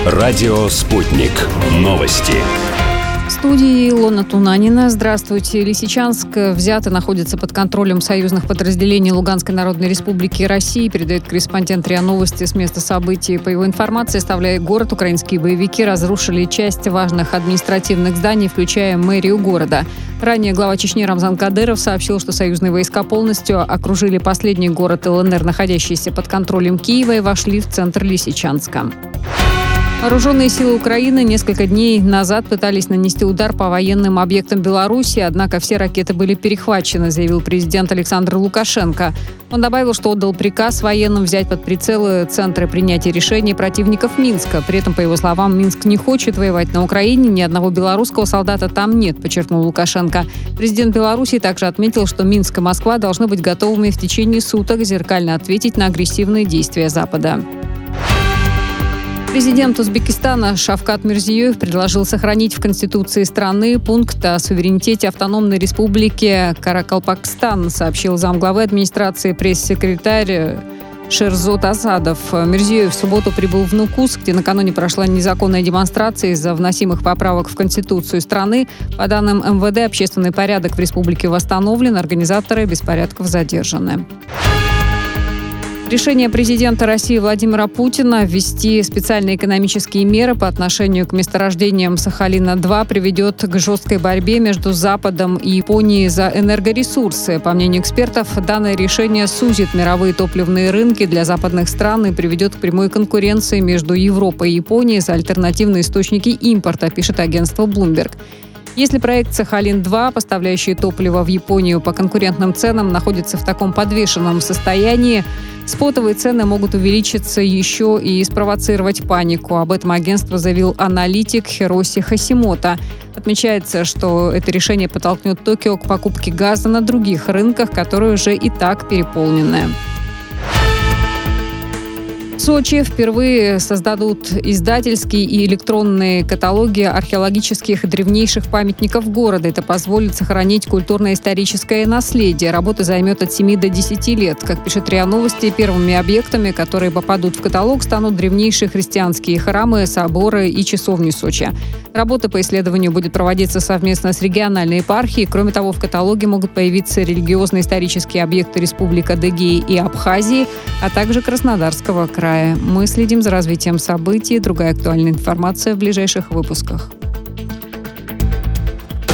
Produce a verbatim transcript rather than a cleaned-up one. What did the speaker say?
Радио «Спутник». Новости. В студии Илона Тунанина. Здравствуйте. Лисичанск взят и находится под контролем союзных подразделений Луганской Народной Республики России, передает корреспондент РИА Новости с места событий. По его информации, оставляя город, украинские боевики разрушили часть важных административных зданий, включая мэрию города. Ранее глава Чечни Рамзан Кадыров сообщил, что союзные войска полностью окружили последний город ЛНР, находящийся под контролем Киева, и вошли в центр Лисичанска. Вооруженные силы Украины несколько дней назад пытались нанести удар по военным объектам Беларуси, однако все ракеты были перехвачены, заявил президент Александр Лукашенко. Он добавил, что отдал приказ военным взять под прицелы центры принятия решений противников Минска. При этом, по его словам, Минск не хочет воевать на Украине, ни одного белорусского солдата там нет, подчеркнул Лукашенко. Президент Беларуси также отметил, что Минск и Москва должны быть готовыми в течение суток зеркально ответить на агрессивные действия Запада. Президент Узбекистана Шавкат Мирзиёев предложил сохранить в Конституции страны пункт о суверенитете автономной республики Каракалпакстан, сообщил замглавы администрации пресс-секретарь Шерзот Асадов. Мирзиёев в субботу прибыл в Нукус, где накануне прошла незаконная демонстрация из-за вносимых поправок в Конституцию страны. По данным эм вэ дэ, общественный порядок в республике восстановлен, организаторы беспорядков задержаны. Решение президента России Владимира Путина ввести специальные экономические меры по отношению к месторождениям Сахалина-два приведет к жесткой борьбе между Западом и Японией за энергоресурсы. По мнению экспертов, данное решение сузит мировые топливные рынки для западных стран и приведет к прямой конкуренции между Европой и Японией за альтернативные источники импорта, пишет агентство Bloomberg. Если проект Сахалин-два, поставляющий топливо в Японию по конкурентным ценам, находится в таком подвешенном состоянии, спотовые цены могут увеличиться еще и спровоцировать панику. Об этом агентство заявил аналитик Хироси Хасимото. Отмечается, что это решение подтолкнет Токио к покупке газа на других рынках, которые уже и так переполнены. В Сочи впервые создадут издательские и электронные каталоги археологических и древнейших памятников города. Это позволит сохранить культурно-историческое наследие. Работа займет от семи до десяти лет. Как пишет РИА Новости, первыми объектами, которые попадут в каталог, станут древнейшие христианские храмы, соборы и часовни Сочи. Работа по исследованию будет проводиться совместно с региональной епархией. Кроме того, в каталоге могут появиться религиозно-исторические объекты Республик Адыгеи и Абхазии, а также Краснодарского края. Мы следим за развитием событий. Другая актуальная информация в ближайших выпусках.